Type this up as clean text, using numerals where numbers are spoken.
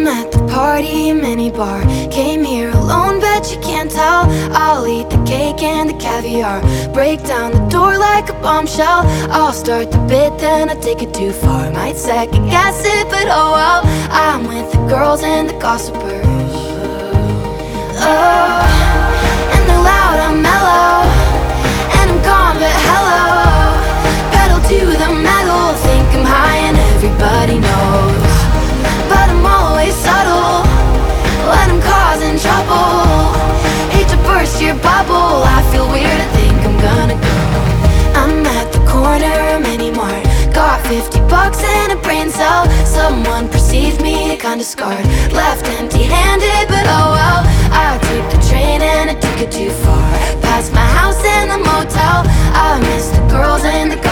I'm at the party, mini bar. Came here alone, bet you can't tell. I'll eat the cake and the caviar, break down the door like a bombshell. I'll start the bit, then I take it too far. Might second guess it, but oh well. I'm with the girls and the gossipers. Oh, and they're loud, I'm mellow, and I'm gone, but hello. Pedal to the metal, think I'm high and everybody knows. But I'm always subtle when I'm causing trouble. Hate to burst your bubble, I feel weird, I think I'm gonna go. I'm at the corner of Mini Mart, got 50 bucks and a brain cell. Someone perceived me kinda scarred, left empty-handed, but oh well. I took the train and I took it too far, past my house and the motel. I miss the girls and the